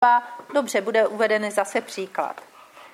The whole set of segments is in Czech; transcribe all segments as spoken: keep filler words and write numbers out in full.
Dobře, bude uvedený zase příklad.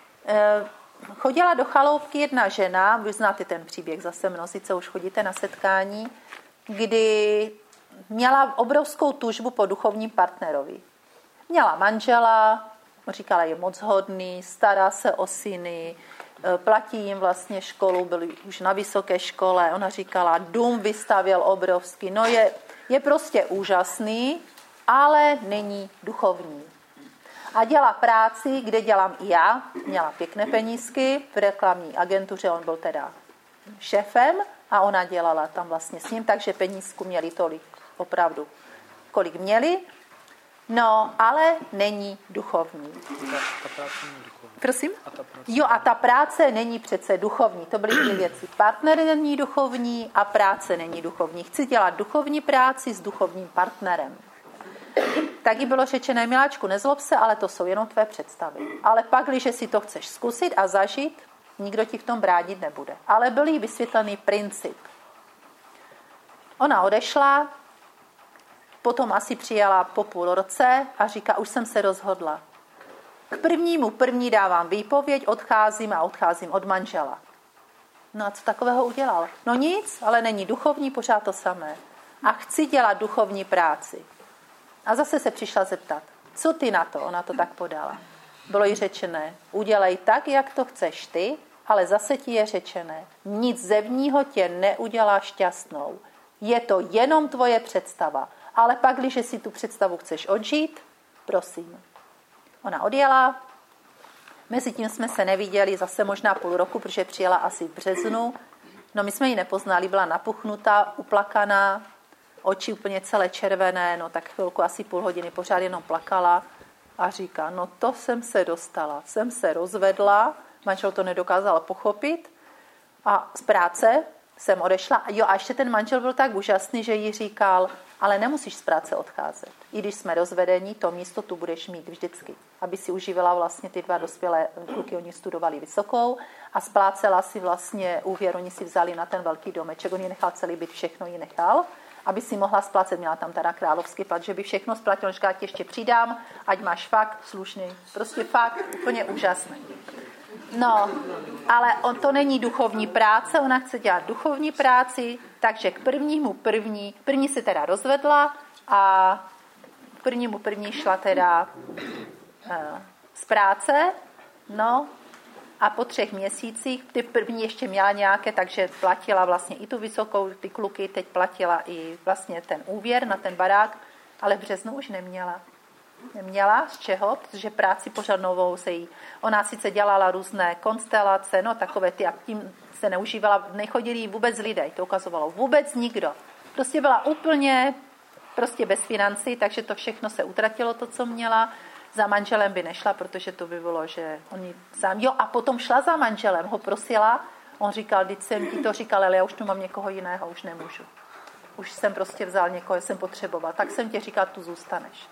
Chodila do chaloupky jedna žena, vy znáte ten příběh zase mnozí, co už chodíte na setkání, kdy měla obrovskou tužbu po duchovním partnerovi. Měla manžela, říkala, je moc hodný, stará se o syny, platí jim vlastně školu, byli už na vysoké škole. Ona říkala, dům vystavěl obrovský, no je, je prostě úžasný, ale není duchovní. A dělá práci, kde dělám i já, měla pěkné penízky, v reklamní agentuře on byl teda šéfem a ona dělala tam vlastně s ním, takže penízku měli tolik, opravdu, kolik měli, no, ale není duchovní. Ta, ta práce není duchovní. Prosím? A ta práce... Jo, a ta práce není přece duchovní. To byly dvě věci. Partner není duchovní a práce není duchovní. Chci dělat duchovní práci s duchovním partnerem. Taky bylo řečené, miláčku, nezlob se, ale to jsou jenom tvé představy. Ale pak, když si to chceš zkusit a zažít, nikdo ti v tom bránit nebude. Ale byl jí vysvětlený princip. Ona odešla, potom asi přijela po půl roce a říká, už jsem se rozhodla. K prvnímu první dávám výpověď, odcházím a odcházím od manžela. No a co takového udělal? No nic, ale není duchovní, pořád to samé. A chci dělat duchovní práci. A zase se přišla zeptat, co ty na to? Ona to tak podala. Bylo jí řečené, udělej tak, jak to chceš ty, ale zase ti je řečené, nic zevního tě neudělá šťastnou. Je to jenom tvoje představa. Ale pak, když si tu představu chceš odžít, prosím. Ona odjela, mezi tím jsme se neviděli zase možná půl roku, protože přijela asi v březnu. No my jsme ji nepoznali, byla napuchnutá, uplakaná, oči úplně celé červené, no tak chvilku, asi půl hodiny pořád jenom plakala a říká, no to jsem se dostala, jsem se rozvedla, manžel to nedokázal pochopit a z práce jsem odešla. Jo, a ještě ten manžel byl tak úžasný, že jí říkal, ale nemusíš z práce odcházet. I když jsme rozvedení, to místo tu budeš mít vždycky. Aby si užívala vlastně ty dva dospělé kluky, oni studovali vysokou a splácela si vlastně úvěr, oni si vzali na ten velký domeček, on ji nechal celý byt, všechno ji nechal, aby si mohla splácet, měla tam teda královský plat, že by všechno splatil, říká, ti ještě přidám, ať máš fakt slušný, prostě fakt úplně úžasný. No, ale on to není duchovní práce, ona chce dělat duchovní práci, takže k prvnímu první, první se teda rozvedla a k prvnímu první šla teda uh, z práce, no a po třech měsících, ty první ještě měla nějaké, takže platila vlastně i tu vysokou, ty kluky, teď platila i vlastně ten úvěr na ten barák, ale v březnu už neměla. Neměla z čeho, protože práci pořadnovou se jí, ona sice dělala různé konstelace, no takové ty, a tím se neužívala, nechodili jí vůbec lidé, to ukazovalo vůbec nikdo. Prostě byla úplně prostě bez financí, takže to všechno se utratilo, to, co měla. Za manželem by nešla, protože to by bylo, že oni sám, jo, a potom šla za manželem, ho prosila, on říkal, teď jsem ti to říkal, ale já už tu mám někoho jiného, už nemůžu. Už jsem prostě vzal někoho, jsem potřeboval, tak jsem ti říkal, tu zůstaneš.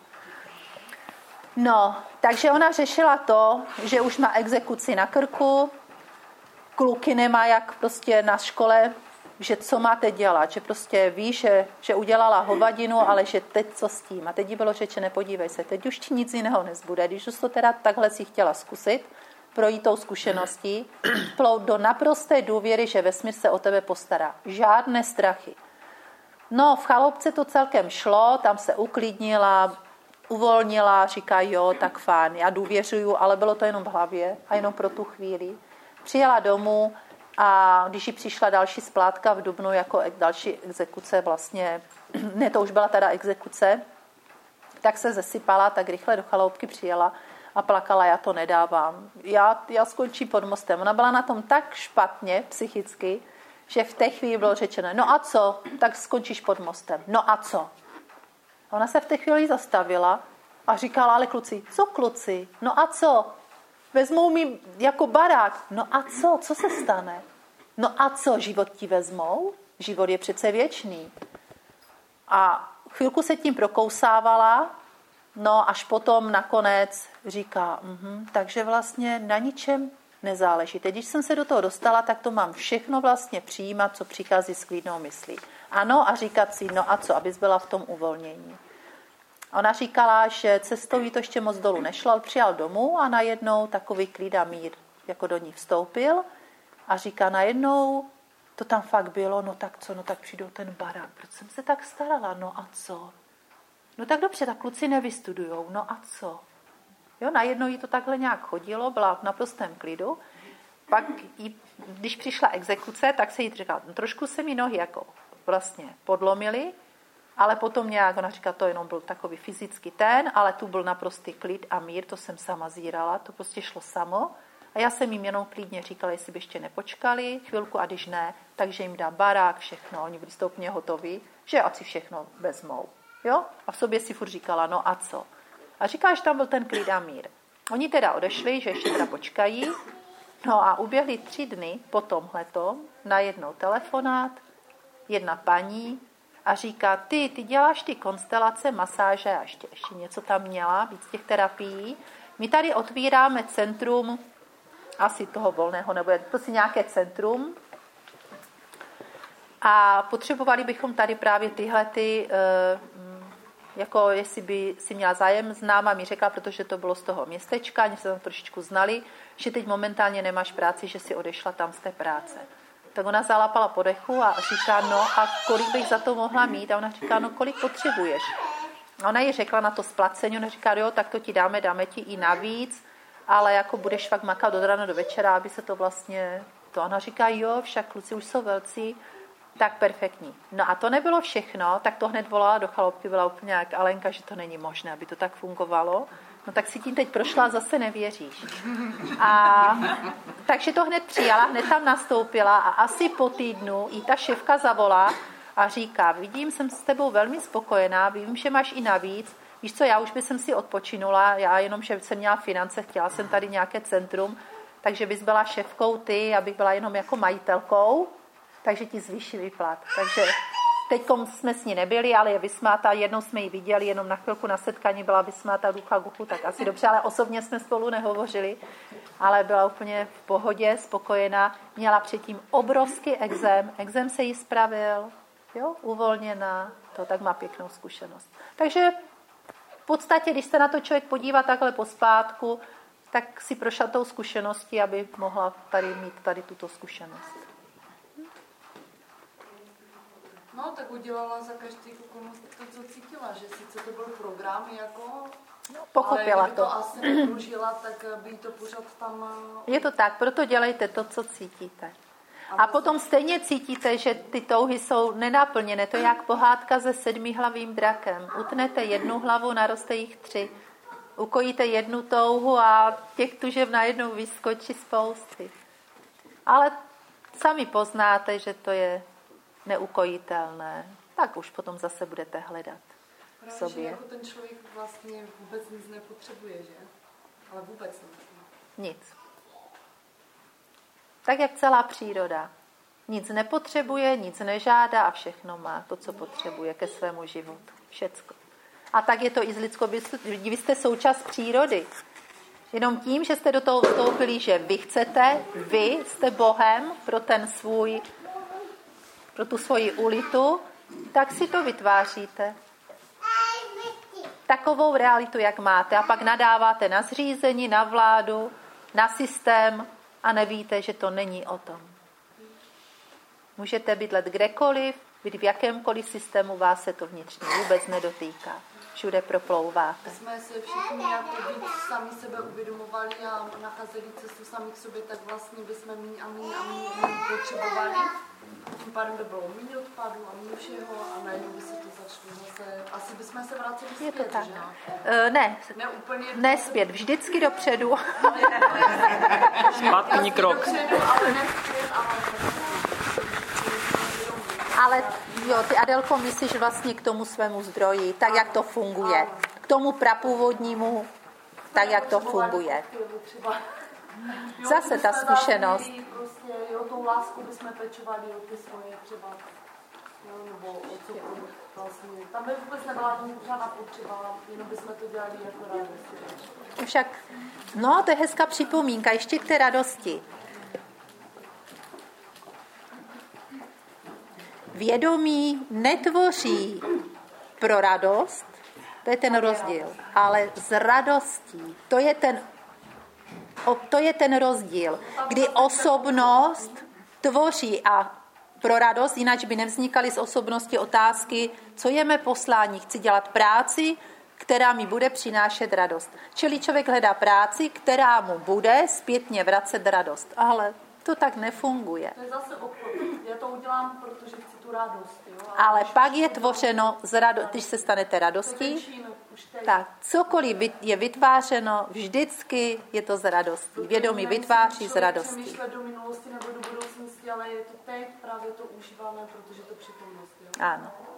No, takže ona řešila to, že už má exekuci na krku, kluky nemá jak prostě na škole, že co máte dělat, že prostě ví, že, že udělala hovadinu, ale že teď co s tím. A teď jí bylo řečené, podívej se, teď už ti nic jiného nezbude, když už to teda takhle si chtěla zkusit, projít tou zkušeností, plout do naprosté důvěry, že vesmír se o tebe postará. Žádné strachy. No, v chaloupce to celkem šlo, tam se uklidnila, uvolnila, říká, jo, tak fajn, já důvěřuju, ale bylo to jenom v hlavě a jenom pro tu chvíli. Přijela domů a když jí přišla další splátka v dubnu jako další exekuce, vlastně, ne, to už byla teda exekuce, tak se zesypala, tak rychle do chaloupky přijela a plakala, já to nedávám. Já, já skončím pod mostem. Ona byla na tom tak špatně psychicky, že v té chvíli bylo řečeno, no a co, tak skončíš pod mostem. No a co? Ona se v té chvíli zastavila a říkala, ale kluci, co kluci? No a co? Vezmou mi jako barák. No a co? Co se stane? No a co? Život ti vezmou? Život je přece věčný. A chvilku se tím prokousávala, no až potom nakonec říká, mhm, takže vlastně na ničem nezáleží. Teď, když jsem se do toho dostala, tak to mám všechno vlastně přijímat, co přichází s klidnou myslí. Ano, a říkat si, no a co, abys byla v tom uvolnění. Ona říkala, že cestou jí to ještě moc dolů nešlo, ale přijal domů a najednou takový klid a mír jako do ní vstoupil a říká najednou, to tam fakt bylo, no tak co, no tak přijdou ten barák, proč jsem se tak starala, no a co? No tak dobře, tak kluci nevystudujou, no a co? Jo, najednou jí to takhle nějak chodilo, byla v naprostém klidu. Pak, jí, když přišla exekuce, tak se jí říkala, no, trošku se mi nohy jako vlastně podlomily, ale potom nějak, ona říká, to jenom byl takový fyzický ten, ale tu byl naprostý klid a mír, to jsem sama zírala, to prostě šlo samo. A já jsem jim jenom klidně říkala, jestli by ještě nepočkali chvilku a když ne, takže jim dám barák, všechno, oni byli stoupně hotoví, že ať si všechno vezmou. Jo? A v sobě si furt říkala, no a co? A říká, že tam byl ten klid a mír. Oni teda odešli, že ještě teda počkají, no a uběhly tři dny po tomhletom, najednou telefonát, jedna paní a říká, ty, ty děláš ty konstelace, masáže a ještě, ještě něco tam měla, víc těch terapií. My tady otvíráme centrum asi toho volného, nebo je to si nějaké centrum a potřebovali bychom tady právě tyhle ty, jako jestli by si měla zájem, známa mi řekla, protože to bylo z toho městečka, oni se tam trošičku znali, že teď momentálně nemáš práci, že si odešla tam z té práce. Tak ona zalapala po dechu a říká, no a kolik bych za to mohla mít? A ona říká, no kolik potřebuješ? A ona jí řekla na to splacení, ona říká, jo, tak to ti dáme, dáme ti i navíc, ale jako budeš fakt makat od rána do večera, aby se to vlastně... To ona říká, jo, však kluci už jsou velcí, tak perfektní. No a to nebylo všechno, tak to hned volala do chalupky, byla úplně jak Alenka, že to není možné, aby to tak fungovalo. No tak si tím teď prošla a zase nevěříš. A takže to hned přijala, hned tam nastoupila a asi po týdnu jí ta šéfka zavolá a říká, vidím, jsem s tebou velmi spokojená, vím, že máš i navíc, víš co, já už bych jsem si odpočinula, já jenom, že jsem měla finance, chtěla jsem tady nějaké centrum, takže bys byla šéfkou ty, abych byla jenom jako majitelkou, takže ti zvýšili plat. Takže teď jsme s ní nebyli, ale je vysmátá, jednou jsme ji viděli, jenom na chvilku na setkání byla vysmátá ducha guchu, tak asi dobře, ale osobně jsme spolu nehovořili, ale byla úplně v pohodě, spokojená, měla předtím obrovský exém, exém se jí spravil, jo, uvolněná, to tak má pěknou zkušenost. Takže v podstatě, když se na to člověk podívá takhle pospátku, tak si prošla tou zkušeností, aby mohla tady mít tady tuto zkušenost. No, tak udělala za každý okolnost to, co cítila, že sice to byl program jako, no, pochopila ale to. to asi nepružila, tak by to pořád tam... Je to tak, proto dělejte to, co cítíte. A, a potom stejně cítíte, že ty touhy jsou nenaplněné. To je jak pohádka se sedmihlavým drakem. Utnete jednu hlavu, naroste jich tři. Ukojíte jednu touhu a těch tužeb najednou vyskočí spousty. Ale sami poznáte, že to je neukojitelné. Tak už potom zase budete hledat v sobě. Právě, že jako ten člověk vlastně vůbec nic nepotřebuje, že? Ale vůbec nic. Nic. Tak jak celá příroda. Nic nepotřebuje, nic nežádá a všechno má to, co potřebuje ke svému životu. Všecko. A tak je to i z lidskou bytostí. Vy jste součást přírody. Jenom tím, že jste do toho vstoupili, že vy chcete, vy jste Bohem pro ten svůj, pro tu svoji ulitu, tak si to vytváříte. Takovou realitu, jak máte. A pak nadáváte na zřízení, na vládu, na systém a nevíte, že to není o tom. Můžete bydlet kdekoliv, být v jakémkoliv systému, vás se to vnitřně vůbec nedotýká. Všude proplouváte. My jsme se všichni jako víc sami sebe uvědomovali a nacházeli cestu sami k sobě, tak vlastně bychom méně a méně a méně potřebovali. Tím pádem by bylo méně odpadů a méně všeho a najednou by se to začalo zase... Asi bychom se vraceli zpět, je to tak. že? Uh, ne, ne, úplně ne zpět, vždycky dopředu. Zpátný krok. Dopředu, ale ne zpět, ale... Ale jo, ty, Adelko, myslíš vlastně k tomu svému zdroji, tak jak to funguje. K tomu prapůvodnímu, tak jak to funguje. Zase ta zkušenost. Prostě, jo, tou lásku bychom pečovali o ty svoje třeba, jo, nebo o cokoliv vlastně. Tam by vůbec nebyla žádná potřeba, jenom bychom to dělali jako radost. Však, no, to je hezká připomínka, ještě k té radosti. Vědomí netvoří pro radost, To je ten rozdíl. Ale s radostí, to je ten, to je ten rozdíl, kdy osobnost tvoří a pro radost, jinak by nevznikaly z osobnosti otázky, co je mé poslání, chci dělat práci, která mi bude přinášet radost. Čili člověk hledá práci, která mu bude zpětně vracet radost. Ale to tak nefunguje. To je zase obchod. Já to udělám, protože chci tu radost. Jo? Ale pak je tvořeno, z rado- když se stanete radostí, tak cokoliv je vytvářeno, vždycky je to z radostí. Vědomí vytváří z radostí. Přemýšlet do minulosti nebo do budoucnosti, ale je to teď právě to užívané, protože to přítomnost. Jo? Ano.